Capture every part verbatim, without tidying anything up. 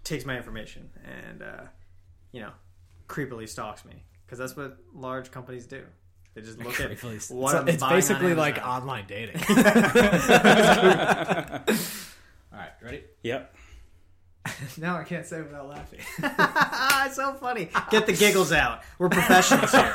takes my information and uh, you know, creepily stalks me because that's what large companies do. They just look at what so I'm it's buying basically on like Amazon. online dating. All right, ready? Yep. Now I can't say without laughing. It's so funny. Get the giggles out. We're professionals here.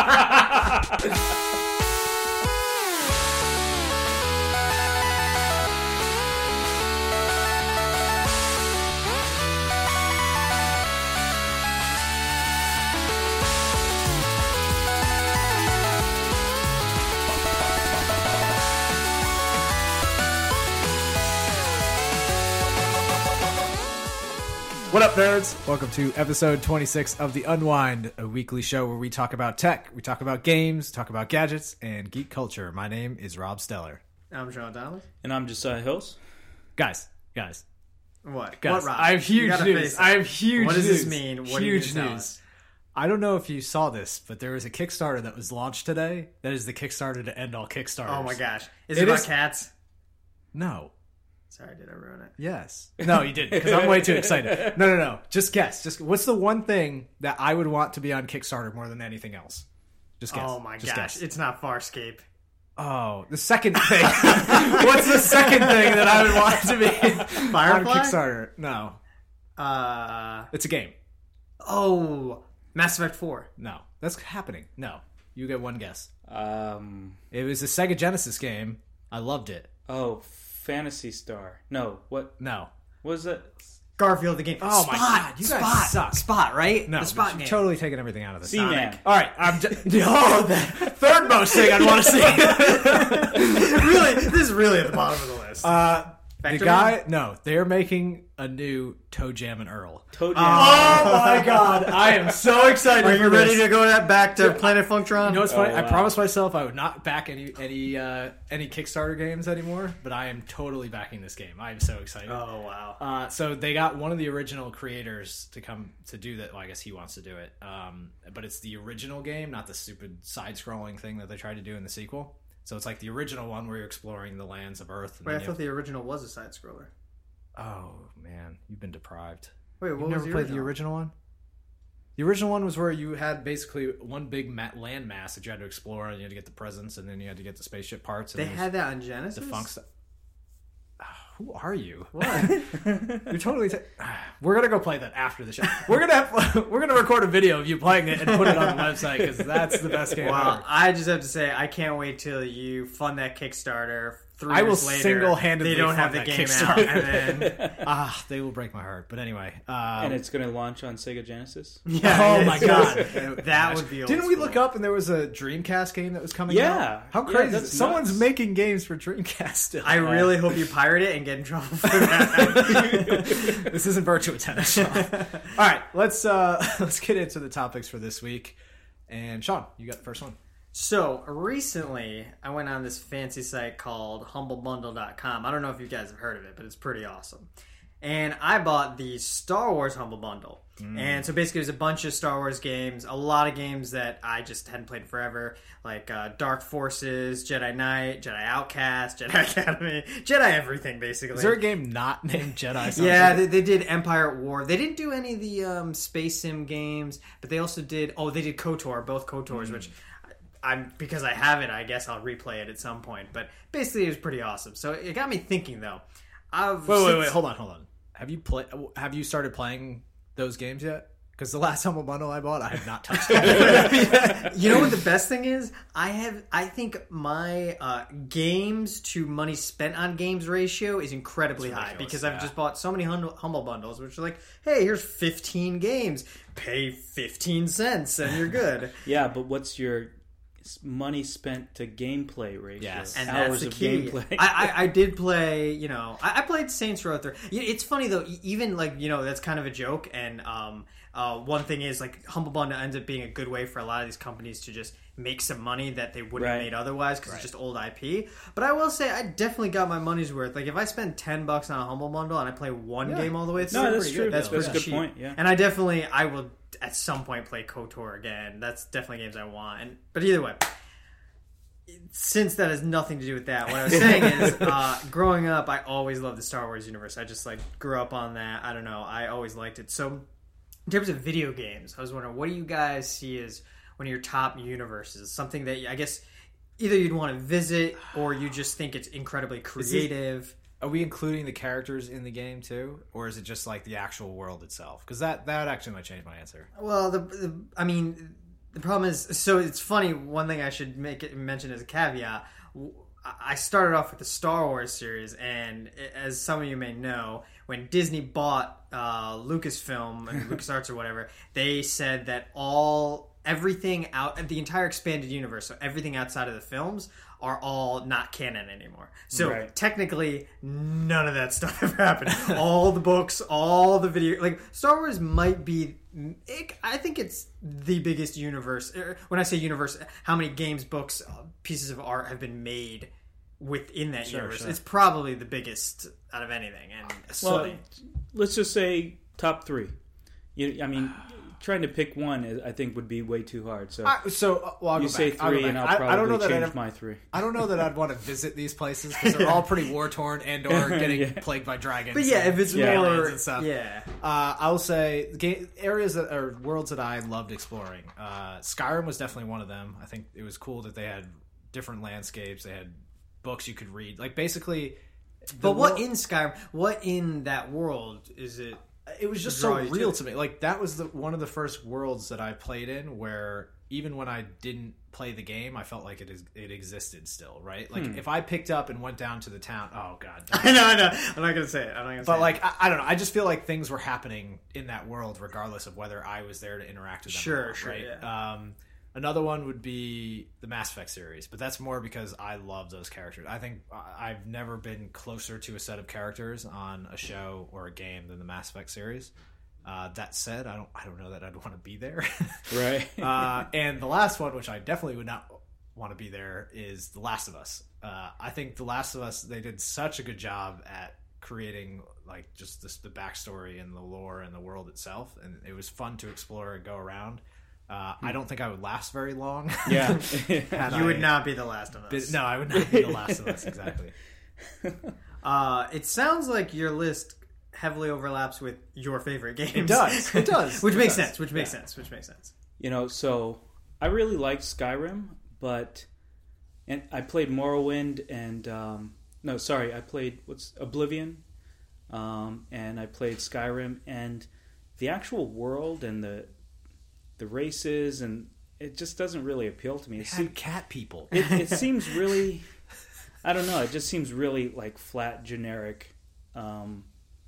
What up, nerds? Welcome to episode twenty-six of The Unwind, a weekly show where we talk about tech, we talk about games, talk about gadgets, and geek culture. My name is Rob Stellar. I'm Sean Donald. And I'm Josiah Hills. Guys, guys, What? guys, What, Rob? I have You huge gotta news. face it. I have huge What does news. this mean? What do you huge need to tell news. us? I don't know if you saw this, but there was a Kickstarter that was launched today. That is the Kickstarter to end all Kickstarters. Oh my gosh. Is It it, about is- cats? No. Sorry, did I ruin it? Yes. No, you didn't, because I'm way too excited. No, no, no. Just guess. Just what's the one thing that I would want to be on Kickstarter more than anything else? Just guess. Oh my Just gosh. guess. It's not Farscape. Oh, the second thing. What's the second thing that I would want to be on Firefly? Kickstarter? No. Uh, It's a game. oh, Mass Effect four. No. That's happening. No. You get one guess. Um. It was a Sega Genesis game. I loved it. Oh, Fantasy Star. No. What No. was it? Garfield the game. Oh Spot, my God, you guys Spot, suck. Spot, right? No. the Spot you've game. totally taken everything out of this. Seaman. All right. I'm just, oh, the third most thing I'd want to see. Really, this is really at the bottom of the list. Uh, the Vector guy, Man? no, they're making a new Toe Jam and Earl. Toe Jam. Oh my God, I am so excited. Are for you ready this. to go that back to Planet Funktron? You know what's funny? Oh, I wow. promised myself I would not back any any uh, any Kickstarter games anymore, but I am totally backing this game. I am so excited. Oh wow. Uh, so they got one of the original creators to come to do that. Well, I guess he wants to do it, um, but it's the original game, not the stupid side-scrolling thing that they tried to do in the sequel. So it's like the original one where you're exploring the lands of Earth. And Wait, I then you thought the original was a side scroller. Oh man, you've been deprived. Wait, You've what never was the played original? the original one? The original one was where you had basically one big ma- land mass that you had to explore, and you had to get the presents, and then you had to get the spaceship parts. And They there was had that on Genesis. the funk stuff. Who are you? What? You're totally. Ta- we're gonna go play that after the show. We're gonna have, we're gonna record a video of you playing it and put it on the website because that's the best game Wow, ever. I just have to say, I can't wait till you fund that Kickstarter. Three I will years later, single-handedly they don't have fund the that game Kickstarter. out, and then Ah, they will break my heart. But anyway, um, And it's going to launch on Sega Genesis. yeah, oh my it's- god, that would be. Old Didn't we school. look up and there was a Dreamcast game that was coming Yeah. out? How Yeah, crazy is that's it? Someone's nuts. making games for Dreamcast still. I really hope you pirate it and get in trouble for that. This isn't Virtua Tennis, Sean. All right, let's uh, let's get into the topics for this week. And Sean, you got the first one. So, recently, I went on this fancy site called humble bundle dot com. I don't know if you guys have heard of it, but it's pretty awesome. And I bought the Star Wars Humble Bundle. Mm. And so basically, there's a bunch of Star Wars games, a lot of games that I just hadn't played forever, like uh, Dark Forces, Jedi Knight, Jedi Outcast, Jedi Academy, Jedi everything, basically. Is there a game not named Jedi? Something? Yeah, they, they did Empire at War. They didn't do any of the um, Space Sim games, but they also did, oh, they did KOTOR, both KOTORs, mm. which... I'm because I have it, I guess I'll replay it at some point. But basically, it was pretty awesome. So it got me thinking, though. I've Wait, wait, since- wait, hold on, hold on. Have you play? Have you started playing those games yet? Because the last Humble Bundle I bought, I have not touched it. You know what the best thing is? I have. I think my uh, games to money spent on games ratio is incredibly It's high ridiculous, because yeah. I've just bought so many hum- Humble Bundles, which are like, hey, here's fifteen games, pay fifteen cents, and you're good. Yeah, but what's your money spent to gameplay ratio? Yes. And Hours that's the of key. gameplay. I, I, I did play, you know, I, I played Saints Row three. Yeah, it's funny though, e- even like, you know, that's kind of a joke. And um, uh, one thing is like Humble Bundle ends up being a good way for a lot of these companies to just make some money that they wouldn't Right. have made otherwise because Right. it's just old I P. But I will say, I definitely got my money's worth. Like if I spend ten bucks on a Humble Bundle and I play one Yeah. game all the way through, No, that's pretty true. good. That's, That's a pretty good cheap. point, yeah. And I definitely, I will at some point play KOTOR again. That's definitely games I want. And but either way. since that has nothing to do with that, what I was saying is, uh, growing up, I always loved the Star Wars universe. I just like grew up on that. I don't know. I always liked it. So, in terms of video games, I was wondering, what do you guys see as one of your top universes? Something that I guess either you'd want to visit or you just think it's incredibly creative. Are we including the characters in the game too, or is it just like the actual world itself? Because that that actually might change my answer. Well, the, the I mean, the problem is, so it's funny. One thing I should make it mention as a caveat: I started off with the Star Wars series, and as some of you may know, when Disney bought uh, Lucasfilm and LucasArts or whatever, they said that all everything out the entire expanded universe, so everything outside of the films, are all not canon anymore. So right. technically, none of that stuff ever happened. All the books, all the video, like Star Wars might be, it, I think it's the biggest universe. When I say universe, how many games, books, pieces of art have been made within that sure, universe? Sure. It's probably the biggest out of anything. And well, so, let's just say top three. You, I mean. Trying to pick one, I think, would be way too hard. So, I, so uh, well, I'll you go say back. three, I'll and I'll I, probably I don't know that change I'd, my three. I don't know that I'd want to visit these places because they're all pretty war torn and or getting yeah. plagued by dragons. But yeah, if it's yeah. more and stuff, yeah. Uh, I will say game, areas that are worlds that I loved exploring. Uh, Skyrim was definitely one of them. I think it was cool that they had different landscapes. They had books you could read. Like basically, but what world, in Skyrim? What in that world is it? It was just so real to me. Like that was the one of the first worlds that I played in where even when I didn't play the game, I felt like it is it existed still, right? Like hmm. if I picked up and went down to the town, oh god, I know, I know. I'm not gonna say it. I'm not gonna. But say like it. I, I don't know. I just feel like things were happening in that world, regardless of whether I was there to interact with them. Sure, or not, sure, right? yeah. Um, Another one would be the Mass Effect series, but that's more because I love those characters. I think I've never been closer to a set of characters on a show or a game than the Mass Effect series. Uh, that said, I don't I don't know that I'd want to be there. Right. uh, and the last one, which I definitely would not want to be there, is The Last of Us. Uh, I think The Last of Us, they did such a good job at creating like just this, the backstory and the lore and the world itself, and it was fun to explore and go around. Uh, I don't think I would last very long. Yeah. You I, would not be The Last of Us. Been, no, I would not be The Last of Us, exactly. Uh, it sounds like your list heavily overlaps with your favorite games. It does. It does. which it makes does. sense. Which makes yeah. sense. Which makes sense. You know, so I really liked Skyrim, but and I played Morrowind and um, no, sorry, I played what's Oblivion, um, and I played Skyrim, and the actual world and the the races and it just doesn't really appeal to me. It It, had cat people. it, it seems really, I don't know. It just seems really like flat, generic. Um,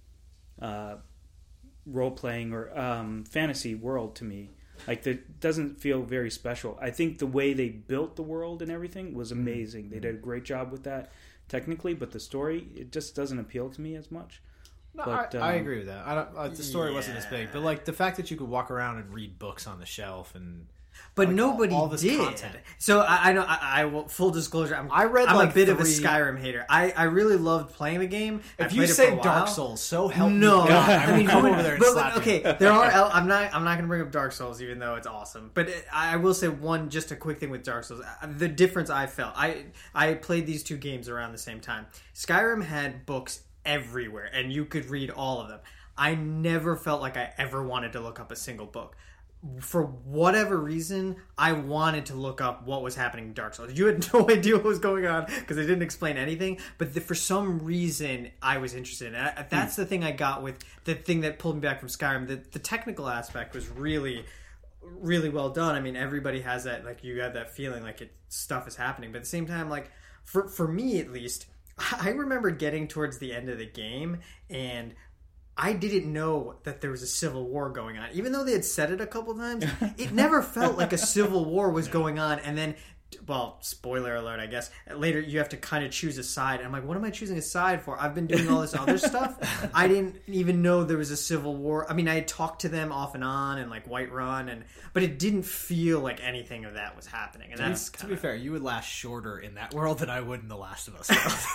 uh, role-playing or um, fantasy world to me. Like, it doesn't feel very special. I think the way they built the world and everything was amazing. They did a great job with that technically, but the story, it just doesn't appeal to me as much. No, but, I, um, I agree with that. I don't, uh, the story yeah. wasn't as big, but like the fact that you could walk around and read books on the shelf and But like, nobody all, all this did. content. So I, I know. I, I will. Full disclosure. I'm, I read I'm like a bit three... of a Skyrim hater. I, I really loved playing the game. I If you played it say for a while. Dark Souls, so help no, me God, I, I mean, come who- over there and but, slap okay, you. there are. el- I'm not. I'm not going to bring up Dark Souls, even though it's awesome. But it, I will say one, just a quick thing with Dark Souls. The difference I felt. I I played these two games around the same time. Skyrim had books everywhere, and you could read all of them. I never felt like I ever wanted to look up a single book. For whatever reason, I wanted to look up what was happening in Dark Souls. You had no idea what was going on because they didn't explain anything. But the, for some reason, I was interested in it. That's the thing I got with the thing that pulled me back from Skyrim. The, the technical aspect was really, really well done. I mean, everybody has that, like, you got that feeling like it, stuff is happening. But at the same time, like, for, for me at least, I remember getting towards the end of the game and I didn't know that there was a civil war going on. Even though they had said it a couple times, it never felt like a civil war was going on. And then, well, spoiler alert, I guess, later you have to kind of choose a side. And I'm like, what am I choosing a side for? I've been doing all this other stuff. I didn't even know there was a civil war. I mean, I had talked to them off and on and like Whiterun, and but it didn't feel like anything of that was happening. And To be, that's to kinda... be fair, you would last shorter in that world than I would in The Last of Us.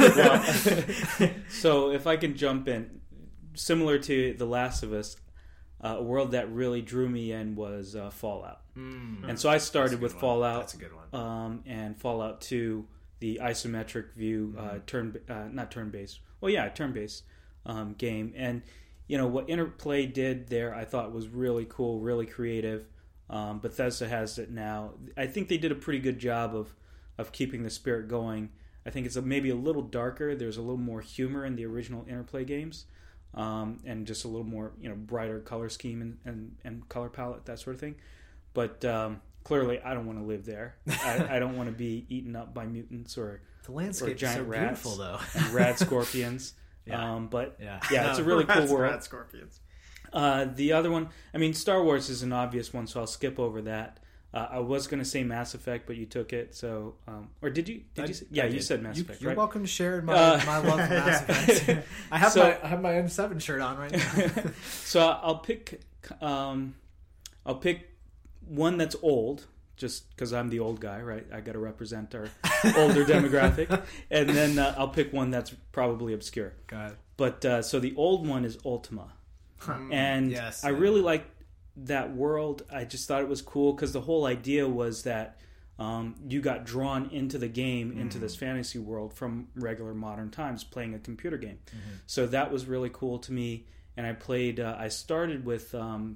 Well, so if I can jump in, similar to The Last of Us, uh, a world that really drew me in was uh, Fallout. Mm. And so I started with one. Fallout. That's a good one. Um, and Fallout two, the isometric view, Mm-hmm. uh, turn uh, not turn based. Well, yeah, turn based um, game. And you know what Interplay did there, I thought was really cool, really creative. Um, Bethesda has it now. I think they did a pretty good job of of keeping the spirit going. I think it's a, maybe a little darker. There's a little more humor in the original Interplay games, um, and just a little more, you know, brighter color scheme and, and, and color palette, that sort of thing. But um, clearly, I don't want to live there. I, I don't want to be eaten up by mutants or the landscape or giant is so rats beautiful, though. and rad scorpions. Yeah. Um, but Yeah. yeah, it's a really cool Rats- world. rat scorpions. Uh, the other one, I mean, Star Wars is an obvious one, so I'll skip over that. Uh, I was going to say Mass Effect, but you took it. So, um, or did you? Did I- you? Say, yeah, I you did. said Mass You- Effect, You're right? welcome to share my, Uh, my love for Mass Effect. I have So- my I have my M seven shirt on right now. So I'll pick. Um, I'll pick one that's old, just because I'm the old guy, right? I got to represent our older demographic, and then uh, I'll pick one that's probably obscure. Go ahead. But uh, so the old one is Ultima. And Yes, I yeah. really liked that world. I just thought it was cool because the whole idea was that um, you got drawn into the game, into this fantasy world from regular modern times, playing a computer game. Mm-hmm. So that was really cool to me. And I played. Uh, I started with um,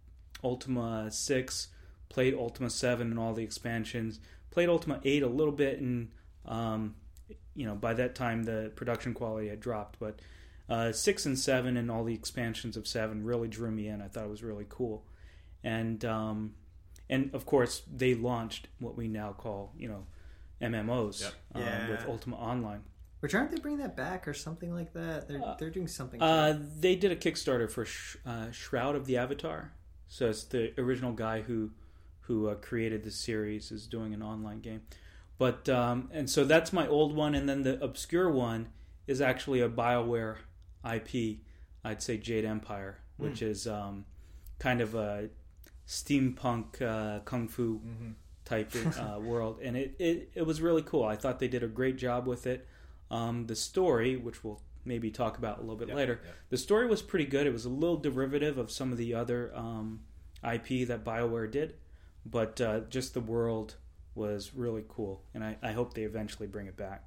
Ultima six, played Ultima seven and all the expansions. Played Ultima eight a little bit, and um, you know by that time the production quality had dropped, but. Uh, six and seven and all the expansions of seven really drew me in. I thought it was really cool, and um, and of course they launched what we now call you know M M Os Yep. um, Yeah. with Ultima Online. Which aren't they bringing that back or something like that? They're Uh, they're doing something. to Uh, it. they did a Kickstarter for Sh- uh, Shroud of the Avatar, so it's the original guy who who uh, created the series is doing an online game, but um, and so that's my old one, and then the obscure one is actually a BioWare I P, I'd say Jade Empire, which Mm. is um, kind of a steampunk uh, kung fu Mm-hmm. type uh, world, and it, it it was really cool. I thought they did a great job with it. Um, the story, which we'll maybe talk about a little bit Yep, later, yep. the story was pretty good. It was a little derivative of some of the other um, I P that BioWare did, but uh, just the world was really cool, and I, I hope they eventually bring it back.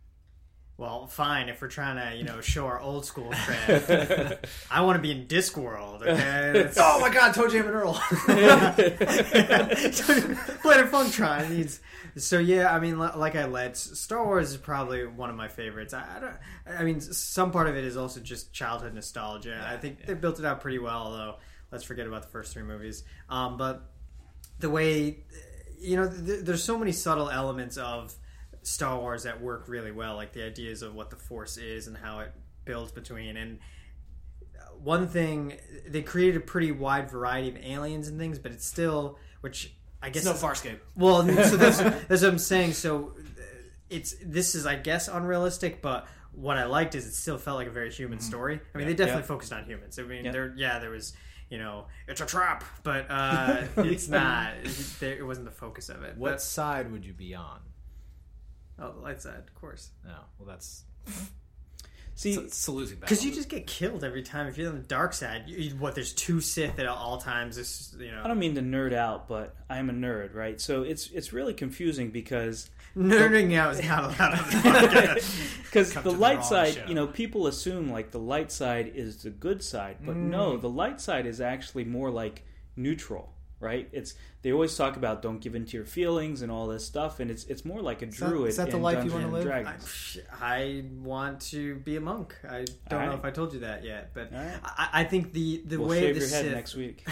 Well, fine. If we're trying to, you know, show our old school cred, I want to be in Discworld. Okay. That's- Oh my God, Toe Jam and Earl. Planet Funktron needs. So yeah, I mean, li- like I led, Star Wars is probably one of my favorites. I, I don't. I mean, some part of it is also just childhood nostalgia. Yeah, I think yeah. they built it out pretty well, although let's forget about the first three movies. Um, but the way, you know, th- there's so many subtle elements of Star Wars that work really well, like the ideas of what the Force is and how it builds between. And one thing, they created a pretty wide variety of aliens and things, but it's still, which I guess It's no Farscape. well, so that's, that's what I'm saying. So it's this is, I guess, unrealistic, but what I liked is it still felt like a very human story. I mean, Yeah. they definitely Yeah. focused on humans. I mean, Yeah. there, yeah, there was, you know, it's a trap, but uh, it's not. It, there- it wasn't the focus of it. What side would you be on? But, oh, the light side, of course. No, well, that's See, it's, it's a losing battle. Because you just get killed every time. If you're on the dark side, you, you- what? There's two Sith at all times. It's, you know, I don't mean to nerd out, but I'm a nerd, right? So it's it's really confusing because nerding out is not allowed on the podcast. because Come the to the light wrong side, show. you know, people assume like the light side is the good side, but no, the light side is actually more like neutral, right? It's they always talk about don't give in to your feelings and all this stuff, and it's it's more like a that- druid. is that the in life you Dungeons wanna and live? Dragons. I, I want to be a monk. I don't All know right. if I told you that yet, but All right. I, I think the, the We'll way shave of the your head Sith, next week.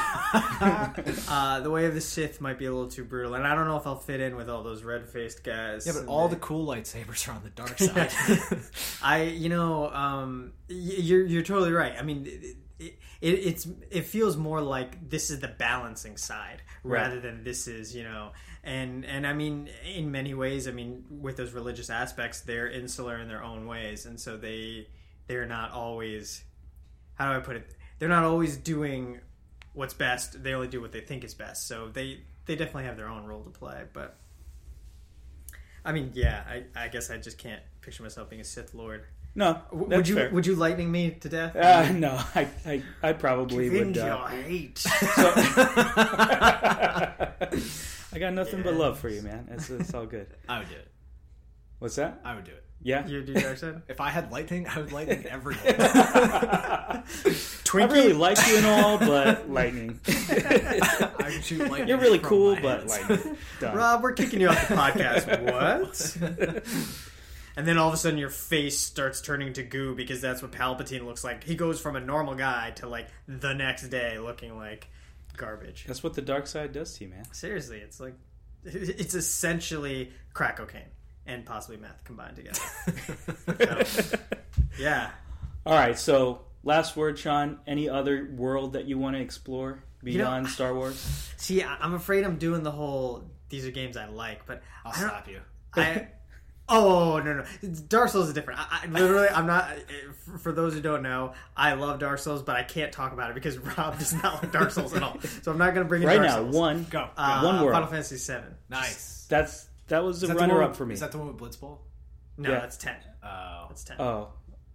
uh, the way of the Sith might be a little too brutal, and I don't know if I'll fit in with all those red faced guys. Yeah, but and all they- the cool lightsabers are on the dark side. I, you know, um, y- you're you're totally right. I mean, it, it, it's it feels more like this is the balancing side Right. rather than this is, you know, and and I mean, in many ways, I mean, with those religious aspects, they're insular in their own ways, and so they they're not always. How do I put it? They're not always doing what's best. They only do what they think is best. So they they definitely have their own role to play, but. I mean, yeah, I, I guess I just can't picture myself being a Sith Lord. No, W- that's would you fair. would you lightning me to death? Uh, no, I, I, I probably Give in would. to Uh, your hate. so, I got nothing but love for you, man. It's, it's all good. I would do it. What's that? I would do it. Yeah. You do Darkseid? If I had lightning, I would lightning every day. I really like you and all, but lightning. I would shoot lightning. You're really from cool, my but hands. lightning. Done. Rob, we're kicking you off the podcast. What? And then all of a sudden your face starts turning to goo because that's what Palpatine looks like. He goes from a normal guy to like the next day looking like garbage. That's what the dark side does to you, man. Seriously, it's like it's essentially crack cocaine and possibly meth combined together. So, yeah. All right, so last word, Sean. Any other world that you want to explore beyond You know, Star Wars? See, I- I'm afraid I'm doing the whole these are games I like, but I'll I don't- slap you. I oh no no Dark Souls is different. I, I literally I'm not. For, for those who don't know, I love Dark Souls, but I can't talk about it because Rob does not like Dark Souls at all. So I'm not going to bring in Right Dark now, Souls. one. Go. Uh, one world. Final Fantasy seven. Nice. That's that was Is the that the one runner up with- for me. Is that the one with Blitzball? No, Yeah. that's ten. Oh. That's ten. Oh,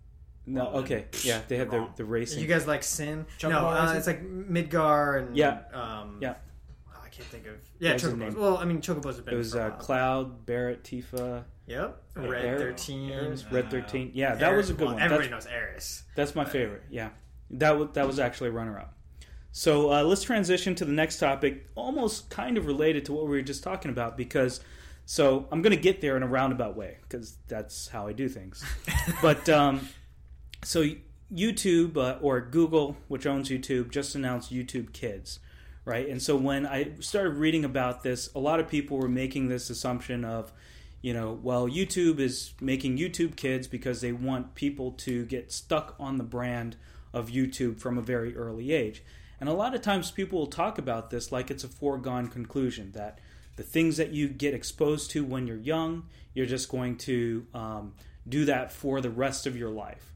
no. Well, then, Okay, yeah, they had the wrong. the racing. You guys like Sin? Chocobo no, uh, Racing? it's like Midgar and Yeah. Um, Yeah. oh, I can't think of yeah. What was the Chocobos. name? Well, I mean, Chocobos have been. It was for a uh, while. Cloud, Barrett, Tifa, Yep. uh, Red Aer- thirteen. Aeris, Red Uh, thirteen. Yeah, that was a good well, one. Everybody That's, knows Eris. that's my favorite. Yeah, that was that was actually a runner up. So uh, let's transition to the next topic, almost kind of related to what we were just talking about, because. So I'm going to get there in a roundabout way because that's how I do things. But um, so YouTube uh, or Google, which owns YouTube, just announced YouTube Kids, right? And so when I started reading about this, a lot of people were making this assumption of, you know, well, YouTube is making YouTube Kids because they want people to get stuck on the brand of YouTube from a very early age. And a lot of times people will talk about this like it's a foregone conclusion that the things that you get exposed to when you're young, you're just going to um, do that for the rest of your life.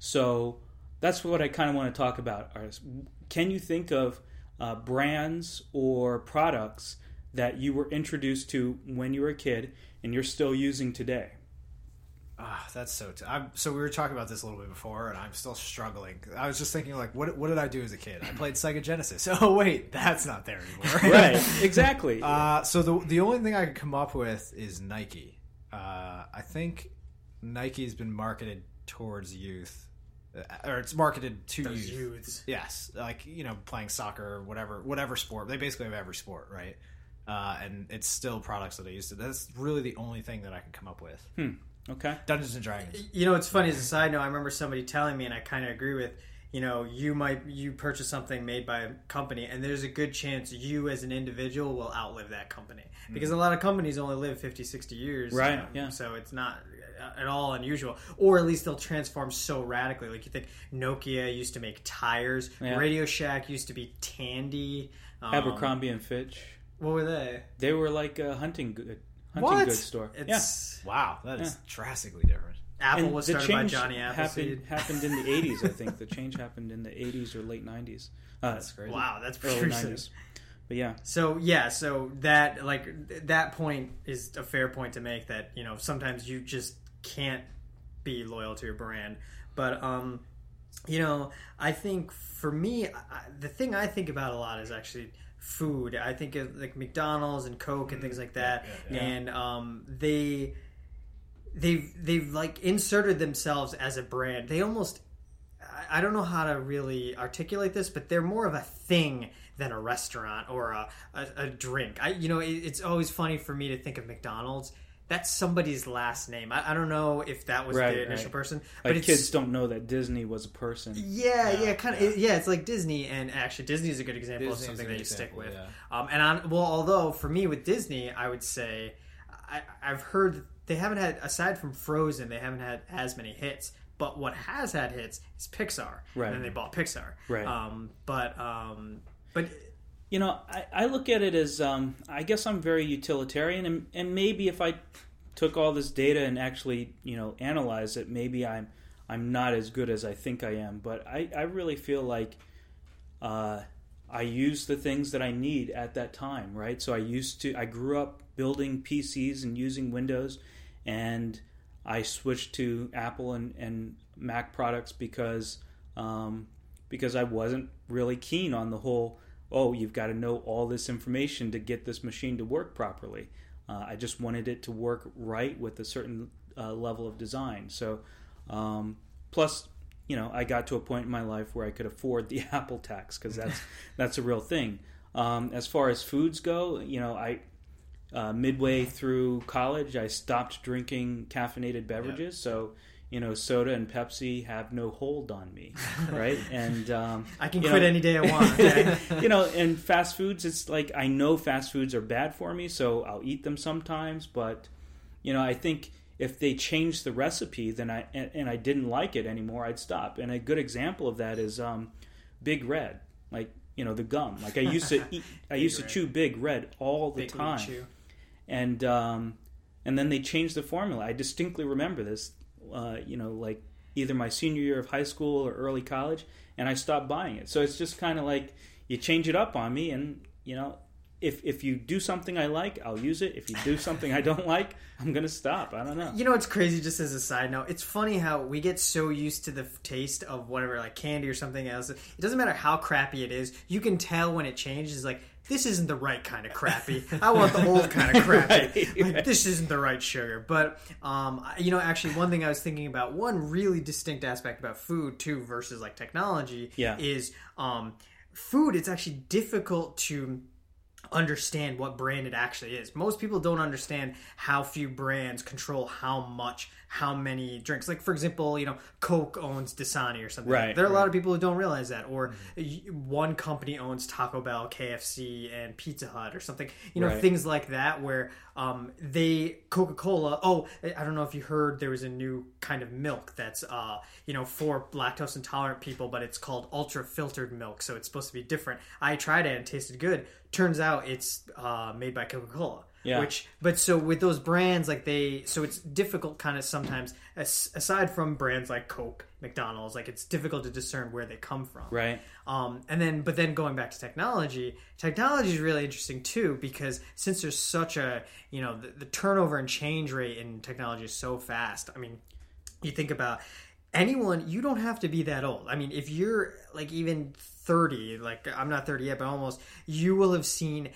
So that's what I kind of want to talk about. Can you think of uh, brands or products that you were introduced to when you were a kid and you're still using today? Ah, that's so. T- I'm, so we were talking about this a little bit before, and I'm still struggling. I was just thinking, like, what what did I do as a kid? I played Sega Genesis. Oh wait, that's not there anymore. Right, exactly. Uh, so the the only thing I could come up with is Nike. Uh, I think Nike's been marketed towards youth, uh, or it's marketed to Those youth. youths. Yes, like you know, playing soccer or whatever, whatever sport. They basically have every sport, right? Uh, and it's still products that I used to. That's really the only thing that I can come up with. Hmm. Okay. Dungeons and Dragons. You know, it's funny as a side note. I remember somebody telling me, and I kind of agree with. You know, you might you purchase something made by a company, and there's a good chance you as an individual will outlive that company because a lot of companies only live fifty, sixty years. Right, You know, yeah. So it's not at all unusual, or at least they'll transform so radically. Like you think Nokia used to make tires, Yeah. Radio Shack used to be Tandy, um, Abercrombie and Fitch. What were they? They were like a hunting good hunting What? goods store. It's Wow, that is Yeah. drastically different. Apple And was the started by change Johnny Appleseed. happened happened in the eighties. I think the change happened in the eighties or late nineties. Uh, That's crazy. Wow, that's pretty early recent. nineties. But yeah, So yeah, so that like th- that point is a fair point to make. That you know sometimes you just can't be loyal to your brand. But um, you know, I think for me, I, the thing I think about a lot is actually food. I think of like McDonald's and Coke and things like that, yeah, yeah. and um, they they've they've like inserted themselves as a brand. They almost I- I don't know how to really articulate this, but they're more of a thing than a restaurant or a, a, a drink. I, you know, it, it's always funny for me to think of McDonald's. That's somebody's last name. I, I don't know if that was Right, the initial right. person, but like it's, kids don't know that Disney was a person. Yeah, yeah, Yeah, kind of. yeah. Yeah. it's like Disney, and actually, Disney is a good example Disney is of something a that good you stick example, with. yeah. Um, and on well, although for me with Disney, I would say I, I've heard that they haven't had, aside from Frozen, they haven't had as many hits. But what has had hits is Pixar, Right. and then they bought Pixar. Right. Um, but um, but You know, I, I look at it as um, I guess I'm very utilitarian, and, and maybe if I took all this data and actually you know analyze it, maybe I'm I'm not as good as I think I am. But I, I really feel like uh, I use the things that I need at that time, right? So I used to I grew up building P Cs and using Windows, and I switched to Apple and, and Mac products because um, because I wasn't really keen on the whole, oh, you've got to know all this information to get this machine to work properly. Uh, I just wanted it to work right with a certain uh, level of design. So, um, plus, you know, I got to a point in my life where I could afford the Apple tax, because that's that's a real thing. Um, as far as foods go, you know, I uh, midway through college, I stopped drinking caffeinated beverages. Yep. So, you know, soda and Pepsi have no hold on me, right? And um, I can quit know, any day I want. Okay? You know, and fast foods, it's like I know fast foods are bad for me, so I'll eat them sometimes. But, you know, I think if they changed the recipe, then I and, and I didn't like it anymore, I'd stop. And a good example of that is um, Big Red, like, you know, the gum. Like I used to eat, I used to chew Big Red all the Big time, chew. and um, and then they changed the formula. I distinctly remember this. Uh, you know, like either my senior year of high school or early college, and I stopped buying it. So it's just kind of like you change it up on me, and you know, if if you do something I like, I'll use it. If you do something I don't like, I'm gonna stop. I don't know. You know, it's crazy. Just as a side note, it's funny how we get so used to the taste of whatever, like candy or something else. It doesn't matter how crappy it is. You can tell when it changes. Like, this isn't the right kind of crappy. I want the old kind of crappy. Right, like, right. This isn't the right sugar. But, um, you know, actually, one thing I was thinking about, one really distinct aspect about food, too, versus, like, technology, yeah. is um, food, it's actually difficult to understand what brand it actually is. Most people don't understand how few brands control how much, how many drinks. Like, for example, you know, Coke owns Dasani or something. Right. There are a right. lot of people who don't realize that. Or mm-hmm. one company owns Taco Bell, K F C, and Pizza Hut or something. You know, right. things like that where um, they, Coca-Cola, oh, I don't know if you heard there was a new kind of milk that's, uh, you know, for lactose intolerant people, but it's called ultra filtered milk. So it's supposed to be different. I tried it and it tasted good. Turns out it's uh, made by Coca-Cola. Yeah. Which, but so with those brands, like they, so it's difficult kind of sometimes, as, aside from brands like Coke, McDonald's, like it's difficult to discern where they come from. Right. Um, and then, but then going back to technology, technology is really interesting too, because since there's such a, you know, the, the turnover and change rate in technology is so fast. I mean, you think about anyone, you don't have to be that old. I mean, if you're like even thirty, like I'm not thirty yet, but almost, you will have seen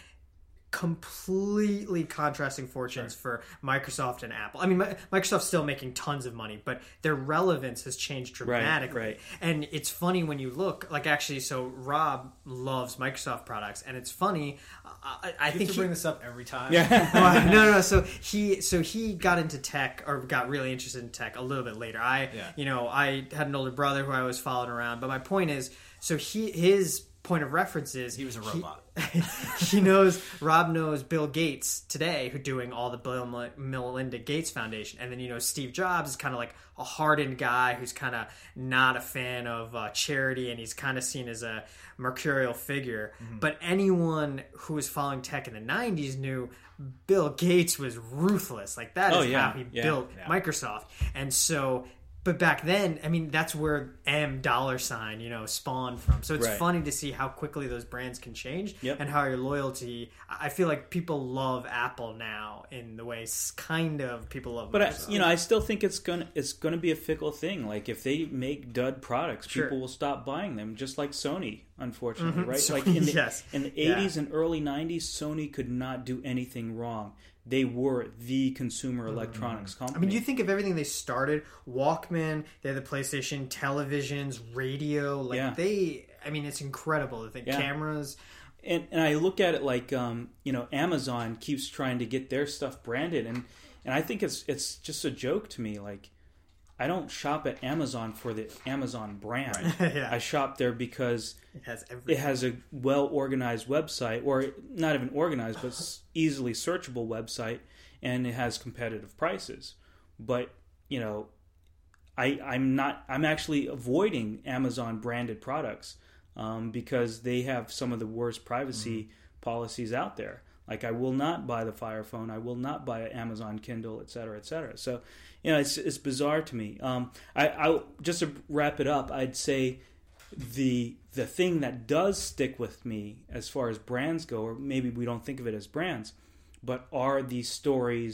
completely contrasting fortunes sure. for Microsoft and Apple. I mean, Microsoft's still making tons of money, but their relevance has changed dramatically. Right, right. And it's funny when you look, like actually, so Rob loves Microsoft products, and it's funny. I, I you think have to he, bring this up every time. Yeah. well, no, no, no. So he, so he got into tech, or got really interested in tech a little bit later. I, yeah. you know, I had an older brother who I was following around, but my point is, so he, his point of reference is he was a robot. He, he knows, Rob knows Bill Gates today, who doing all the Bill Melinda Gates Foundation, and then you know Steve Jobs is kind of like a hardened guy who's kind of not a fan of uh, charity, and he's kind of seen as a mercurial figure. Mm-hmm. But anyone who was following tech in the nineties knew Bill Gates was ruthless. Like that oh, is yeah. how he yeah. built yeah. Microsoft, and so. But back then, I mean, that's where M dollar sign, you know, spawned from. So it's right. funny to see how quickly those brands can change yep. and how your loyalty. I feel like people love Apple now in the way kind of people love. But I, Microsoft. you know, I still think it's gonna it's gonna be a fickle thing. Like if they make dud products, sure. people will stop buying them. Just like Sony, unfortunately, mm-hmm. right? Sony, like in the yes. in the eighties yeah. and early nineties, Sony could not do anything wrong. They were the consumer electronics company. I mean, you think of everything they started: Walkman, they had the PlayStation, televisions, radio. Like yeah. they, I mean, it's incredible to think yeah. cameras. And and I look at it like, um, you know, Amazon keeps trying to get their stuff branded, and, and I think it's it's just a joke to me. Like, I don't shop at Amazon for the Amazon brand. Right. yeah. I shop there because it has everything. It has a well-organized website, or not even organized, but easily searchable website, and it has competitive prices. But, you know, I, I'm not. I'm actually avoiding Amazon branded products um, because they have some of the worst privacy mm-hmm. policies out there. Like, I will not buy the Fire Phone. I will not buy an Amazon Kindle, et cetera, et cetera. So, you know, it's it's bizarre to me. Um, I, I just to wrap it up, I'd say the the thing that does stick with me as far as brands go, or maybe we don't think of it as brands, but are these stories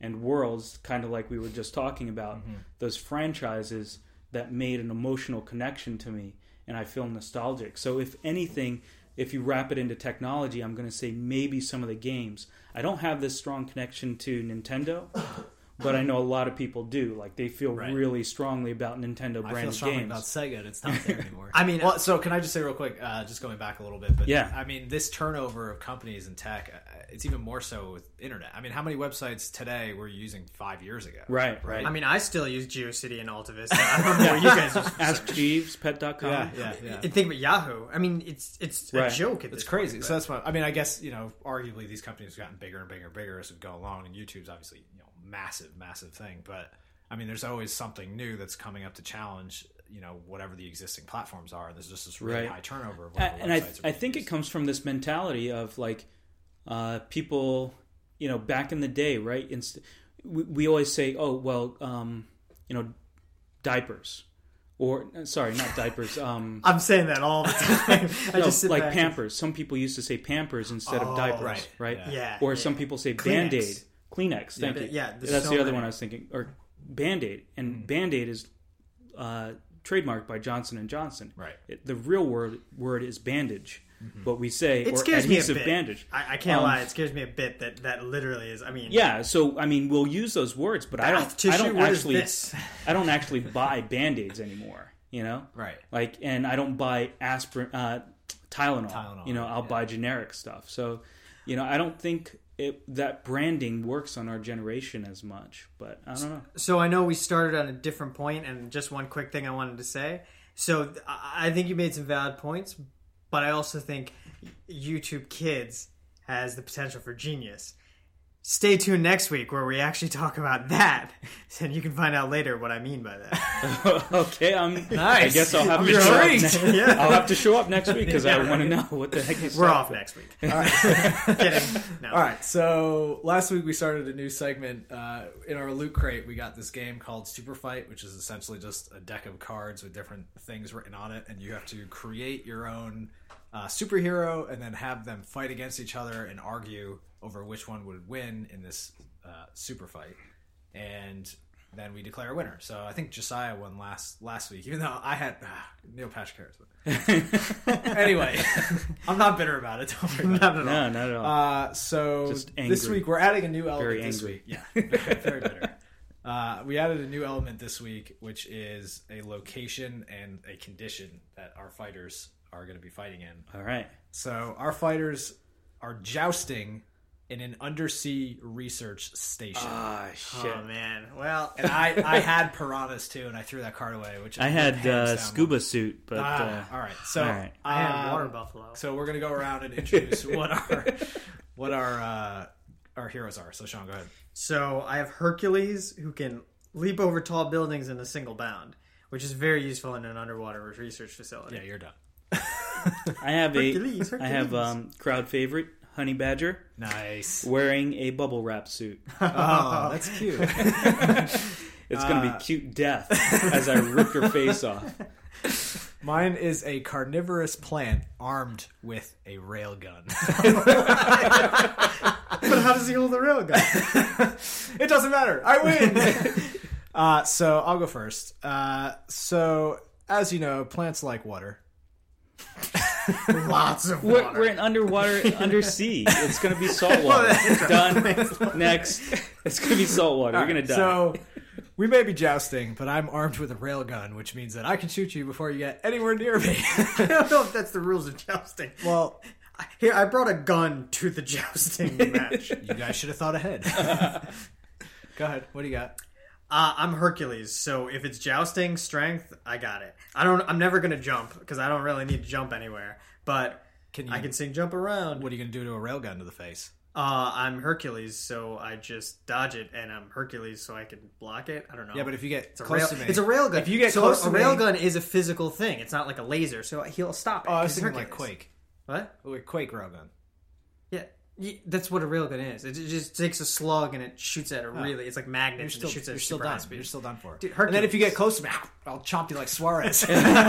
and Worlds, kind of like we were just talking about, mm-hmm. those franchises that made an emotional connection to me, and I feel nostalgic. So if anything, if you wrap it into technology, I'm going to say maybe some of the games. I don't have this strong connection to Nintendo, but I know a lot of people do. Like, they feel right. really strongly about Nintendo branded games. I feel strongly games. about Sega, and it's not there anymore. I mean, well, so can I just say real quick, uh, just going back a little bit, but yeah. I mean, this turnover of companies in tech, uh, it's even more so with internet. I mean, how many websites today were you using five years ago? Right, right. I mean, I still use GeoCity and AltaVista. I don't know what you guys use. Ask Jeeves, pet dot com. Yeah, yeah, yeah. And think about Yahoo. I mean, it's it's right. a joke at It's this crazy. point, so that's why, I mean, I guess, you know, arguably these companies have gotten bigger and bigger and bigger as we go along, and YouTube's obviously, you know, massive, massive thing. But, I mean, there's always something new that's coming up to challenge, you know, whatever the existing platforms are. There's just this really right. high turnover of and I, I think it comes from this mentality of, like, uh, people... You know, back in the day, right? Inst- we, we always say, "Oh, well, um, you know, diapers," or sorry, not diapers. Um, I'm saying that all the time. I no, just sit like back Pampers. And... Some people used to say Pampers instead oh, of diapers, right? right? Yeah. yeah or yeah. some people say Kleenex. Band-Aid, Kleenex. Thank yeah, you. Yeah, that's so the other many. one I was thinking. Or Band-Aid, and mm. Band-Aid is uh, trademarked by Johnson and Johnson. Right. It, the real word word is bandage. Mm-hmm. But we say, it or scares adhesive me a bit. bandage. I, I can't um, lie, it scares me a bit that that literally is. I mean, yeah. So I mean, we'll use those words, but I don't. Tissue, I don't what actually. Is this? I don't actually buy Band-Aids anymore. You know, right? Like, and I don't buy aspirin, uh, Tylenol. Tylenol. You know, I'll yeah. buy generic stuff. So, you know, I don't think it, that branding works on our generation as much. But I don't know. So I know we started on a different point, and just one quick thing I wanted to say. So I think you made some valid points, but I also think YouTube Kids has the potential for genius. Stay tuned next week where we actually talk about that, and you can find out later what I mean by that. Okay, I'm nice. I guess I'll have I'm to show up. Ne- yeah. I'll have to show up next week because yeah, I right. want to know what the heck is. We're off next week. All right. Kidding. No. All right. So last week we started a new segment uh, in our loot crate. We got this game called Super Fight, which is essentially just a deck of cards with different things written on it, and you have to create your own uh, superhero and then have them fight against each other and argue over which one would win in this uh, super fight, and then we declare a winner. So I think Josiah won last last week, even though I had ah, Neil Patrick Harris. Anyway, I'm not bitter about it. Don't worry about it. No, not at all. Uh, so Just this week we're adding a new element. Very this angry. week, yeah, very bitter. Uh, we added a new element this week, which is a location and a condition that our fighters are going to be fighting in. All right. So our fighters are jousting in an undersea research station. Ah, shit. Oh, man. Well, and I, I had piranhas too, and I threw that card away. Which I had uh, scuba suit, but ah, uh, all right. So all right. I had uh, water buffalo. So we're gonna go around and introduce what our what our uh, our heroes are. So Sean, go ahead. So I have Hercules, who can leap over tall buildings in a single bound, which is very useful in an underwater research facility. Yeah, you're done. I have Hercules, a Hercules. I have um, crowd favorite Honey Badger. Nice. Wearing a bubble wrap suit. Oh, that's cute. It's going to uh, be cute death as I rip her face off. Mine is a carnivorous plant armed with a railgun. But how does he hold the railgun? It doesn't matter. I win. uh, so I'll go first. Uh, so as you know, plants like water. Lots of We're, water. we're in underwater, undersea. It's going to be salt water. Done. Next. It's going to be salt water. You're going to die. So we may be jousting, but I'm armed with a railgun, which means that I can shoot you before you get anywhere near me. I don't know if that's the rules of jousting. Well, here, I brought a gun to the jousting match. you guys should have thought ahead. Go ahead. What do you got? Uh, I'm Hercules, so if it's jousting strength, I got it. I don't. I'm never gonna jump because I don't really need to jump anywhere. But Can you, I can sing jump around. What are you gonna do to a railgun to the face? Uh, I'm Hercules, so I just dodge it, and I'm Hercules, so I can block it. I don't know. Yeah, but if you get it's a close rail, to me, it's a railgun. If you get so close a to me, railgun is a physical thing. It's not like a laser, so he'll stop it. Oh, I was He's thinking like Hercules. Quake. What? Like Quake railgun. Yeah. Y- That's what a railgun is. It it just takes a slug and it shoots at it really. It's like magnets. You're and still, it shoots at you're it still super done. high speed. You're still done for it. Dude, and then if you get Hercules. close to me, I'll chomp you like Suarez.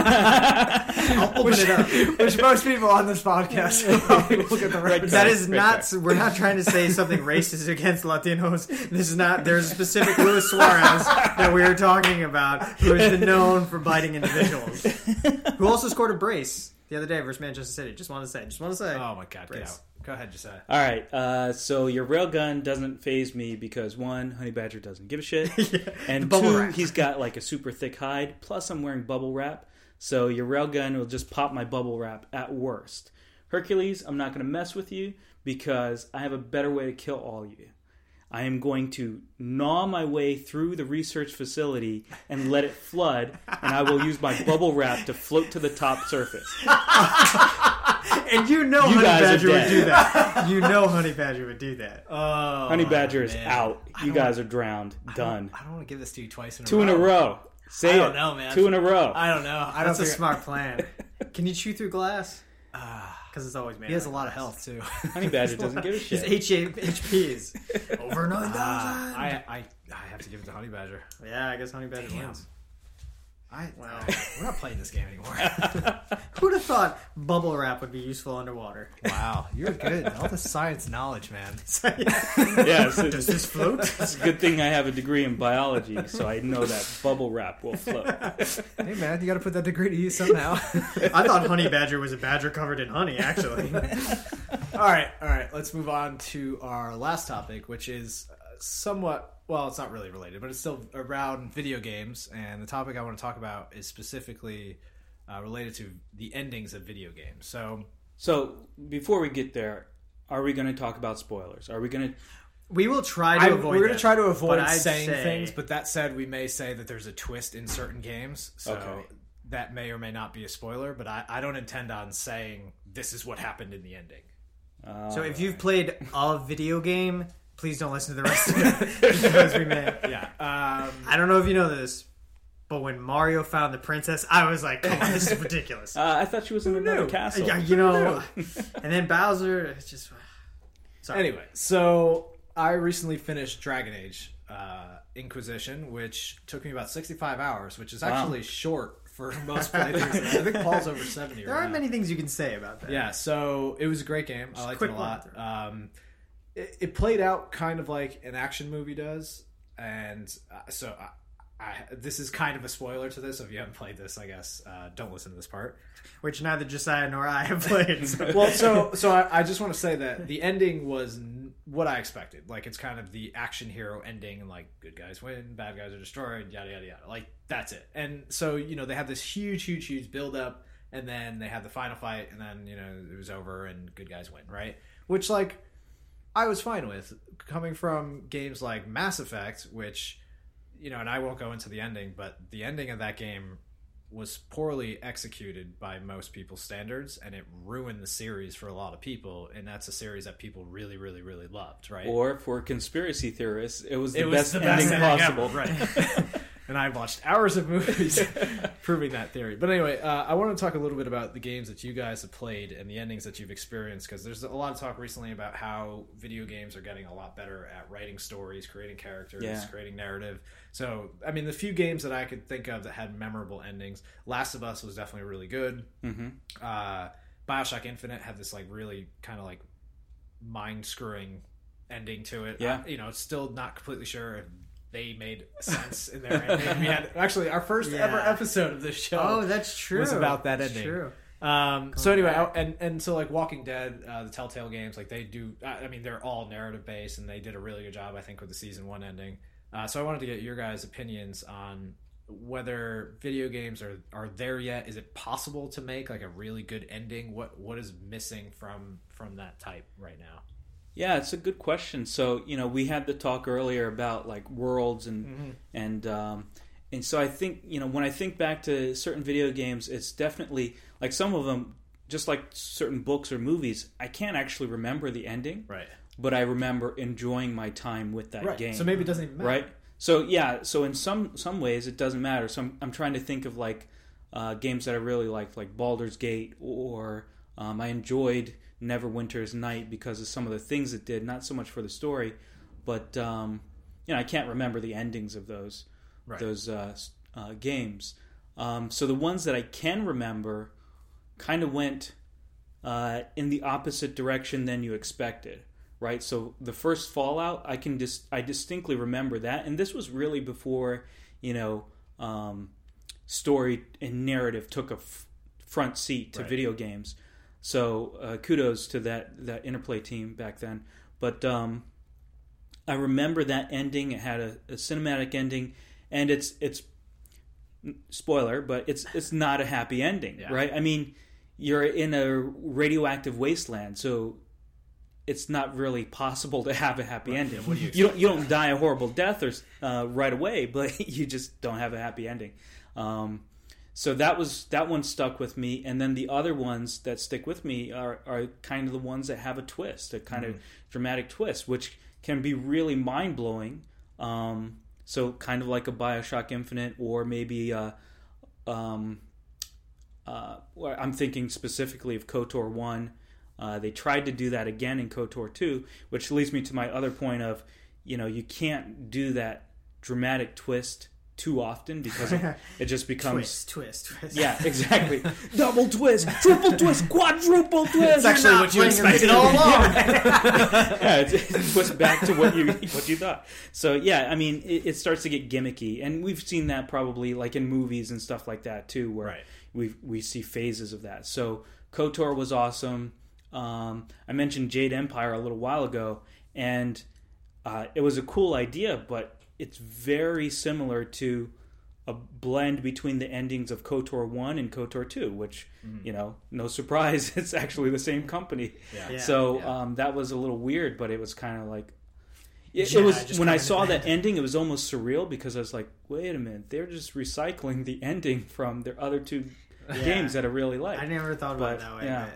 I'll open it up. Which most people on this podcast will get the right. That is Right not. there. We're not trying to say something racist against Latinos. This is not. There's a specific Luis Suarez that we are talking about, who has been known for biting individuals, who also scored a brace the other day versus Manchester City. Just want to say. Just want to say. Oh my god! Get Brace. out. Go ahead, Josiah. All right, uh, so your railgun doesn't phase me because one, Honey Badger doesn't give a shit, Yeah, and the bubble two, wrap. he's got like a super thick hide. Plus, I'm wearing bubble wrap, so your railgun will just pop my bubble wrap at worst. Hercules, I'm not going to mess with you because I have a better way to kill all you. I am going to gnaw my way through the research facility and let it flood, and I will use my bubble wrap to float to the top surface. And you know You Honey guys are Badger would dead. do that. You know Honey Badger would do that. Oh, Honey Badger is man. out. I You don't- guys are drowned. Done. I don't want to give this to you twice in a Two row. in a row. Say I it. don't know, man. Two in a row. I don't know. I That's don't a think smart plan. Can you chew through glass? Because it's always made. he has a out lot of glass. health too. Honey Badger doesn't give a His shit. H P is over nine thousand. Ah, I, I I have to give it to Honey Badger. Yeah, I guess Honey Badger Damn. wins. I, Wow. we're not playing this game anymore. Who'd have thought bubble wrap would be useful underwater? Wow, you're good. All the science knowledge, man. Yes, Does it's, this float? it's a good thing I have a degree in biology, so I know that bubble wrap will float. Hey, man, you got to put that degree to use somehow. I thought Honey Badger was a badger covered in honey, actually. all right, all right. Let's move on to our last topic, which is uh, somewhat. Well, it's not really related, but it's still around video games. And the topic I want to talk about is specifically uh, related to the endings of video games. So, So, before we get there, are we going to talk about spoilers? Are we going to... We will try to I, avoid we're going that, to try to avoid but I'd saying say- things. But that said, we may say that there's a twist in certain games. So Okay. that may or may not be a spoiler. But I, I don't intend on saying this is what happened in the ending. Uh, So if you've played a video game, please don't listen to the rest of it because we may. Yeah. Um, I don't know if you know this, but when Mario found the princess, I was like, "Come on, this is ridiculous." uh, I thought she was in another knew? castle. Yeah, you know. And then Bowser, it's just. Sorry. Anyway, so I recently finished Dragon Age uh, Inquisition, which took me about sixty-five hours, which is actually short for most playthroughs. I think Paul's over seventy. there right aren't now. many things you can say about that. Yeah, so it was a great game. I liked quick it a lot. walkthrough. Um, it, it played out kind of like an action movie does, and uh, so I, I, this is kind of a spoiler to this. So if you haven't played this, I guess uh, don't listen to this part. Which neither Josiah nor I have played. So. Well, so so I, I just want to say that the ending was n- what I expected. Like it's kind of the action hero ending, and like good guys win, bad guys are destroyed, yada yada yada. Like that's it. And so you know they had this huge, huge, huge build up, and then they had the final fight, and then you know it was over, and good guys win, right? Which like I was fine with, coming from games like Mass Effect, which you know, and I won't go into the ending, but the ending of that game was poorly executed by most people's standards, and it ruined the series for a lot of people, and that's a series that people really really really loved, right? Or for conspiracy theorists, it was the It was best the best ending ending possible. ever, right? And I watched hours of movies proving that theory. But anyway, uh, I want to talk a little bit about the games that you guys have played and the endings that you've experienced, because there's a lot of talk recently about how video games are getting a lot better at writing stories, creating characters, Yeah. creating narrative. So, I mean, the few games that I could think of that had memorable endings, Last of Us was definitely really good. Mm-hmm. Uh, Bioshock Infinite had this like really kind of like mind screwing ending to it. Yeah. I, you know, still not completely sure if they made sense in their ending. We had actually our first Yeah. ever episode of this show. Oh, that's true. Was about that That's ending. True. Um, so anyway, back. I, and and so like Walking Dead, uh, the Telltale games, like they do. I I mean, they're all narrative based, and they did a really good job, I think, with the season one ending. Uh, so I wanted to get your guys' opinions on whether video games are are there yet. Is it possible to make like a really good ending? What what is missing from from that type right now? Yeah, it's a good question. So, you know, we had the talk earlier about like worlds and Mm-hmm. and um, and so I think, you know, when I think back to certain video games, it's definitely like some of them, just like certain books or movies, I can't actually remember the ending, Right. but I remember enjoying my time with that Right. game. So maybe it doesn't even matter. Right. So yeah. So in some some ways, it doesn't matter. So I'm, I'm trying to think of like uh, games that I really liked, like Baldur's Gate, or um, I enjoyed Neverwinter's Night because of some of the things it did. Not so much for the story, but um, you know, I can't remember the endings of those right. those uh, uh, games. Um, so the ones that I can remember kind of went uh, in the opposite direction than you expected, right? So the first Fallout, I can dis- I distinctly remember that, and this was really before, you know, um, story and narrative took a f- front seat to right. video games. So uh, kudos to that that Interplay team back then. But um, I remember that ending. It had a, a cinematic ending, and it's it's spoiler, but it's it's not a happy ending, yeah. right? I mean, you're in a radioactive wasteland, so it's not really possible to have a happy right. ending. Yeah, what do you, you don't you don't die a horrible death or uh, right away, but you just don't have a happy ending. Um, so that was that one stuck with me, and then the other ones that stick with me are, are kind of the ones that have a twist, a kind mm-hmm. of dramatic twist, which can be really mind blowing. Um, so kind of like a BioShock Infinite, or maybe uh, um, uh, I'm thinking specifically of KOTOR one. Uh, they tried to do that again in KOTOR two, which leads me to my other point of, you know, you can't do that dramatic twist too often because it, it just becomes twist, twist, twist. Yeah, exactly. Double twist, triple twist, quadruple twist. It's actually what you expected all along. Yeah, it, it twists back to what you what you thought. So yeah, I mean, it, it starts to get gimmicky, and we've seen that probably like in movies and stuff like that too, where right. we we see phases of that. So KOTOR was awesome. Um, I mentioned Jade Empire a little while ago, and uh, it was a cool idea, but it's very similar to a blend between the endings of KOTOR one and KOTOR two, which, mm-hmm. you know, no surprise, it's actually the same company. Yeah. Yeah, so yeah. Um, that was a little weird, but it was kind of like... It, yeah, it was when I saw that that ending, it was almost surreal because I was like, wait a minute, they're just recycling the ending from their other two yeah. games that I really like. I never thought about but, it that way. Yeah. But...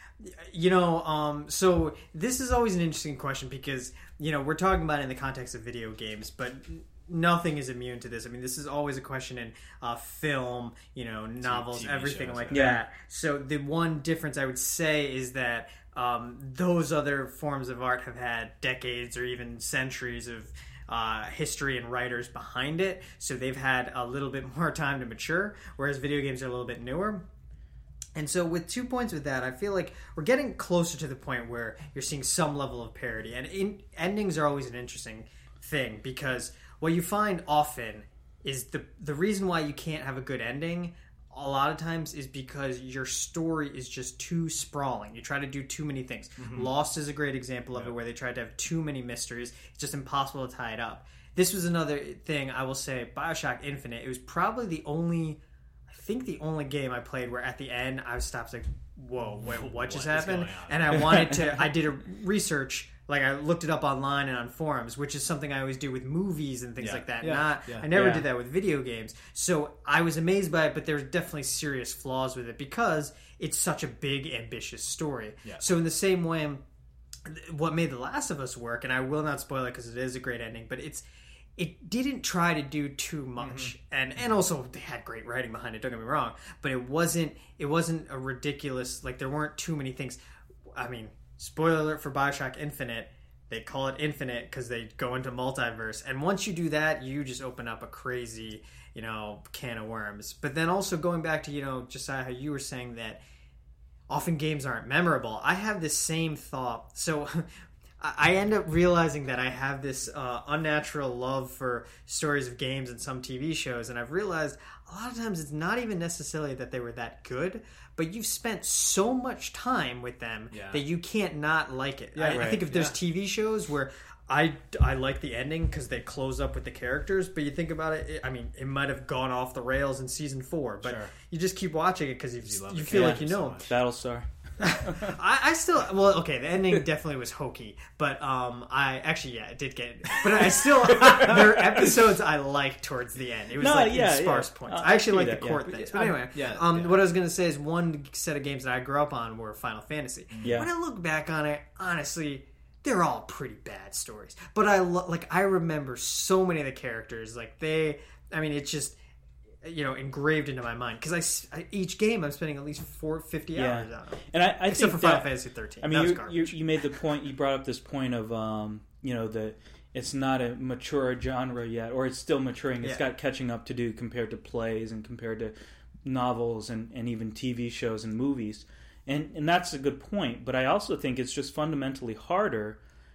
You know, um, so this is always an interesting question because, you know, we're talking about it in the context of video games, but nothing is immune to this. I mean, this is always a question in uh, film, you know, novels, T V everything shows, like yeah. that. So the one difference I would say is that um, those other forms of art have had decades or even centuries of Uh, history and writers behind it, so they've had a little bit more time to mature, whereas video games are a little bit newer. And so with two points with that, I feel like we're getting closer to the point where you're seeing some level of parody. And in, endings are always an interesting thing because what you find often is the the reason why you can't have a good ending a lot of times is because your story is just too sprawling. You try to do too many things. Mm-hmm. Lost is a great example of yeah. it where they tried to have too many mysteries. It's just impossible to tie it up. This was another thing I will say, BioShock Infinite, it was probably the only... I think the only game I played where at the end I was stopped like, whoa, wait, what, what just happened? And I wanted to, I did a research, like I looked it up online and on forums, which is something I always do with movies and things yeah. like that. Yeah. Not, yeah. I never yeah. did that with video games. So I was amazed by it, but there's definitely serious flaws with it because it's such a big, ambitious story. Yeah. So in the same way, what made The Last of Us work, and I will not spoil it because it is a great ending, but it's, it didn't try to do too much, mm-hmm. and and also they had great writing behind it. Don't get me wrong, but it wasn't it wasn't a ridiculous, like there weren't too many things. I mean, spoiler alert for BioShock Infinite, they call it Infinite because they go into multiverse, and once you do that, you just open up a crazy, you know, can of worms. But then also going back to, you know, Josiah, how you were saying that often games aren't memorable. I have this same thought. So. I end up realizing that I have this uh, unnatural love for stories of games and some T V shows, and I've realized a lot of times it's not even necessarily that they were that good, but you've spent so much time with them yeah. that you can't not like it. Yeah, I, right. I think if there's yeah. T V shows where I, I like the ending because they close up with the characters, but you think about it, it, I mean, it might have gone off the rails in season four, but sure. you just keep watching it because you, you, you feel yeah, like you know. So Battlestar. I, I still well okay the ending definitely was hokey, but um I actually yeah it did get but I still there are episodes I liked towards the end. It was no, like yeah, in sparse yeah. points. Uh, I actually like that, the court yeah. things, but anyway, yeah, um yeah. what I was gonna say is one set of games that I grew up on were Final Fantasy. Yeah. When I look back on it, honestly, they're all pretty bad stories, but I lo- like I remember so many of the characters. Like they, I mean, it's just you know, engraved into my mind because I, s- I- each game I'm spending at least four fifty Yeah. hours on. And I, I Except think for Final that, Fantasy thirteen. I That mean, was you, you garbage. you made the point. You brought up this point of um, you know, the it's not a mature genre yet, or it's still maturing. It's Yeah. got catching up to do compared to plays and compared to novels and, and even T V shows and movies. And and that's a good point. But I also think it's just fundamentally harder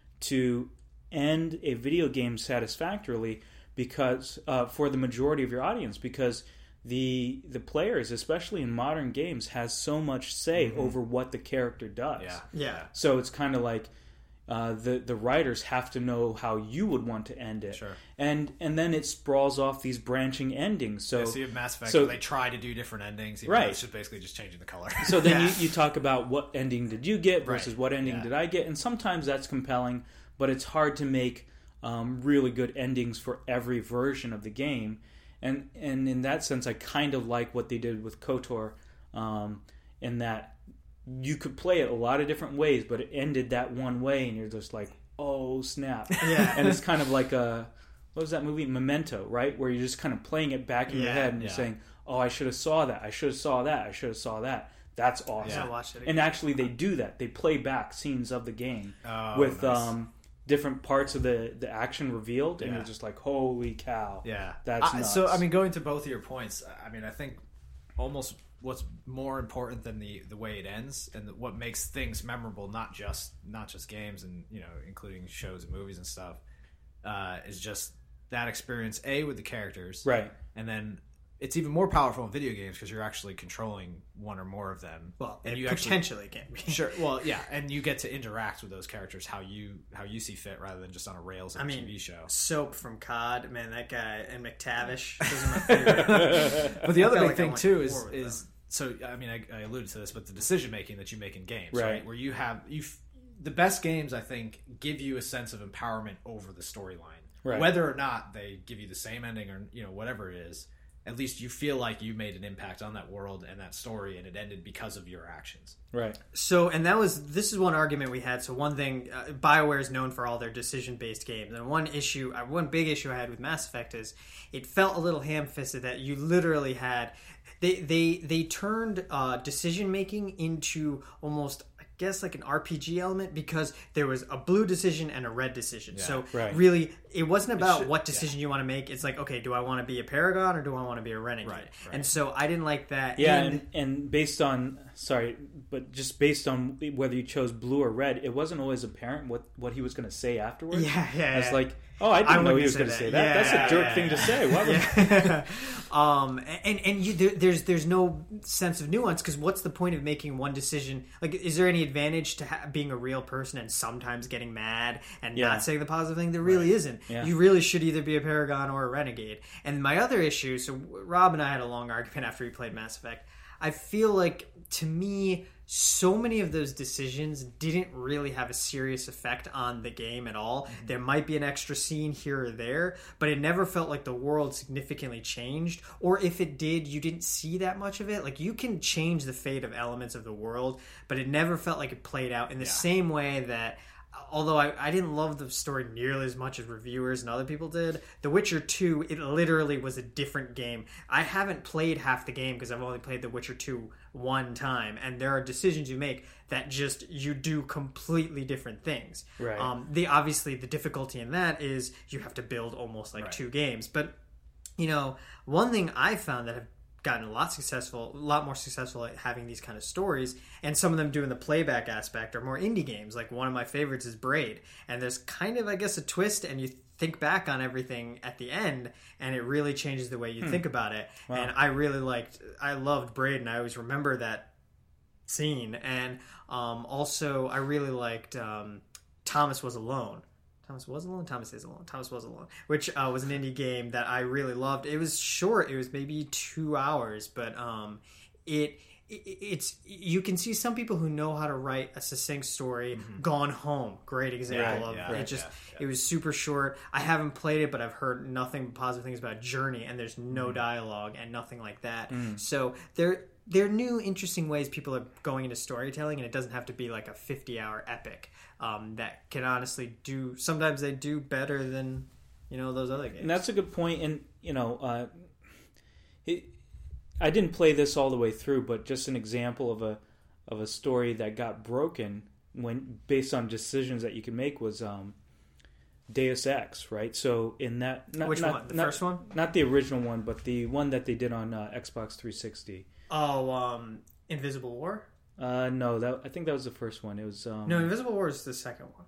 to end a video game satisfactorily because uh, for the majority of your audience because the the players, especially in modern games, has so much say Mm-hmm. over what the character does. Yeah. Yeah. So it's kind of like uh, the the writers have to know how you would want to end it, Sure. and and then it sprawls off these branching endings. So Yeah, so you have Mass Effect so- where they try to do different endings. Even Right. though it's just basically just changing the color. So then Yeah. you, you talk about what ending did you get versus Right. what ending Yeah. did I get, and sometimes that's compelling, but it's hard to make um, really good endings for every version of the game. And and in that sense, I kind of like what they did with KOTOR, um, in that you could play it a lot of different ways, but it ended that one way, and you're just like, oh snap! Yeah. And it's kind of like a what was that movie, Memento, right? Where you're just kind of playing it back in your Yeah, head and you're yeah. saying, oh, I should have saw that, I should have saw that, I should have saw that. That's awesome. Yeah, watch it again. And actually, they do that. They play back scenes of the game Oh, with nice. um, different parts of the, the action revealed, and Yeah. you're just like, holy cow. Yeah, That's I, nuts. so. I mean, going to both of your points, I mean, I think almost what's more important than the the way it ends and what makes things memorable, not just not just games and you know, including shows and movies and stuff, uh, is just that experience. A with the characters, Right. and then it's even more powerful in video games because you're actually controlling one or more of them. Well, and it you actually potentially can be. sure. Well, yeah, and you get to interact with those characters how you how you see fit, rather than just on a rails in I a mean, T V show. Soap from C O D, man, that guy, and McTavish, those are my favorite. But the other I big feel like I thing went too to is war with is them. so I mean I, I alluded to this, but the decision making that you make in games, Right. right? Where you have you f- the best games I think give you a sense of empowerment over the storyline, Right. whether or not they give you the same ending or you know whatever it is. At least you feel like you made an impact on that world and that story, and it ended because of your actions. Right. So, and that was, this is one argument we had. So one thing, uh, BioWare is known for all their decision-based games. And one issue, uh, one big issue I had with Mass Effect is it felt a little ham-fisted that you literally had, they they, they turned uh, decision-making into almost, I guess, like an R P G element because there was a blue decision and a red decision. So right. really, it wasn't about should- what decision you want to make. It's like, okay, do I want to be a Paragon or do I want to be a Renegade? Right, right. And so I didn't like that. Yeah, And- and, and based on, sorry, but just based on whether you chose blue or red, it wasn't always apparent what, what he was going to say afterwards. Yeah, yeah, I was yeah. like, oh, I didn't I know wouldn't he was say going to that. say that. Yeah, That's a jerk yeah, thing to yeah. say. Why would Yeah. um, and and you, there, there's there's no sense of nuance because what's the point of making one decision? Like, is there any advantage to ha- being a real person and sometimes getting mad and Yeah. not saying the positive thing? There really isn't. Yeah. You really should either be a Paragon or a Renegade. And my other issue, so Rob and I had a long argument after we played Mass Effect. I feel like, to me, so many of those decisions didn't really have a serious effect on the game at all. Mm-hmm. There might be an extra scene here or there, but it never felt like the world significantly changed. Or if it did, you didn't see that much of it. Like, you can change the fate of elements of the world, but it never felt like it played out in the Yeah. same way that... Although I, I didn't love the story nearly as much as reviewers and other people did, The Witcher two, it literally was a different game. I haven't played half the game because I've only played The Witcher two one time, and there are decisions you make that just, you do completely different things. Right. Um, the obviously, the difficulty in that is you have to build almost like Right. two games. But, you know, one thing I found that have gotten a lot successful, a lot more successful at having these kind of stories, and some of them doing the playback aspect are more indie games. Like one of my favorites is Braid, and there's kind of, I guess, a twist, and you think back on everything at the end, and it really changes the way you think about it. Wow. And I really liked, I loved Braid, and I always remember that scene. And um, also, I really liked um, Thomas Was Alone. Thomas Was Alone? Thomas Is Alone. Thomas Was Alone, which uh, was an indie game that I really loved. It was short. It was maybe two hours, but um, it, it it's you can see some people who know how to write a succinct story. Gone Home, great example Right, of yeah, it. right, Just yeah, yeah. it was super short. I haven't played it, but I've heard nothing but positive things about Journey, and there's no dialogue and nothing like that. So there. There are new, interesting ways people are going into storytelling, and it doesn't have to be like a fifty-hour epic. Um, that can honestly do. Sometimes they do better than, you know, those other games. And that's a good point. And you know, uh, It, I didn't play this all the way through, but just an example of a of a story that got broken when based on decisions that you could make was um, Deus Ex, right? So in that, not, Which not, one? The not, first one? Not the original one, but the one that they did on uh, Xbox three sixty. Oh, um, Invisible War? Uh, no, that I think that was the first one. It was um, No, Invisible War is the second one.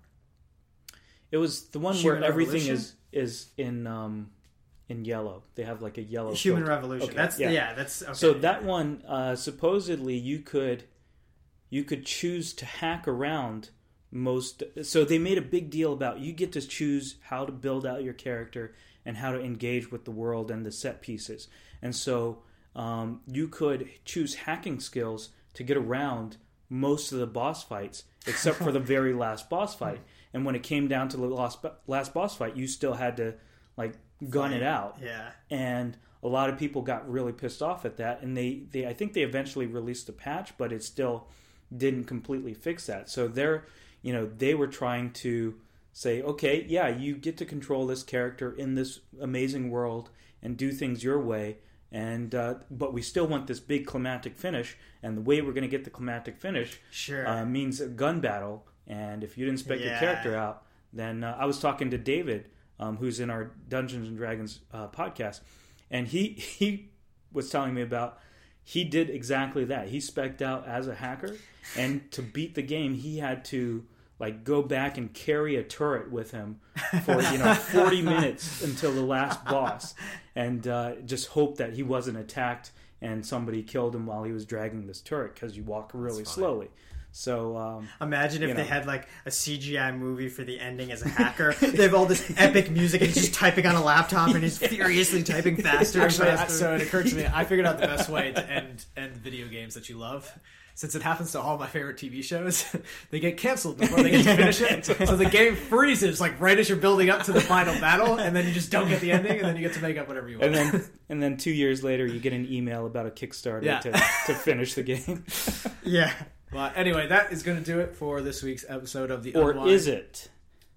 It was the one Human where everything Revolution? is is in um, in yellow. They have like a yellow Human filter. Revolution. Okay, That's yeah. yeah. That's okay. So that one, uh, supposedly, you could you could choose to hack around most. So they made a big deal about you get to choose how to build out your character and how to engage with the world and the set pieces. And so um, you could choose hacking skills to get around most of the boss fights, except for the very last boss fight. And when it came down to the last last boss fight, you still had to like gun it out. Yeah. And a lot of people got really pissed off at that, and they, they I think they eventually released a patch, but it still didn't completely fix that. So they're, you know, they were trying to say, okay, yeah, you get to control this character in this amazing world and do things your way, and uh, but we still want this big climactic finish, and the way we're going to get the climactic finish Sure. uh, means a gun battle. And if you didn't spec your Yeah. character out, then uh, I was talking to David, um, who's in our Dungeons and Dragons uh, podcast, and he he was telling me about he did exactly that. He spec'd out as a hacker, and to beat the game, he had to like go back and carry a turret with him for you know forty minutes until the last boss, and uh, just hope that he wasn't attacked and somebody killed him while he was dragging this turret because you walk really slowly. So um, imagine if you they know. had like a C G I movie for the ending as a hacker. They have all this epic music and he's just typing on a laptop and he's furiously typing faster and Actually, I, faster. so it occurred to me, I figured out the best way to end end video games that you love. Since it happens to all my favorite T V shows, they get canceled before they get to finish it. So the game freezes like right as you're building up to the final battle, and then you just don't get the ending, and then you get to make up whatever you want. and then and then two years later, you get an email about a Kickstarter Yeah. to to finish the game, yeah. Well, anyway, that is going to do it for this week's episode of the or Unwind. is it?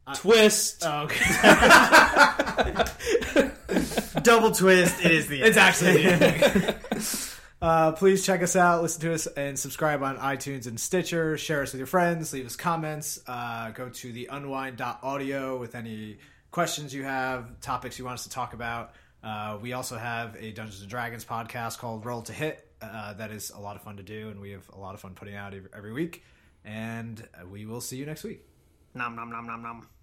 Twist. Oh, okay. Double twist. It is the end. It's actually the ending. Uh, please check us out, listen to us, and subscribe on iTunes and Stitcher. Share us with your friends. Leave us comments. Uh, go to the unwind dot audio with any questions you have, topics you want us to talk about. Uh, we also have a Dungeons and Dragons podcast called Roll to Hit. Uh, that is a lot of fun to do, and we have a lot of fun putting out every, every week. And we will see you next week. Nom nom nom nom nom.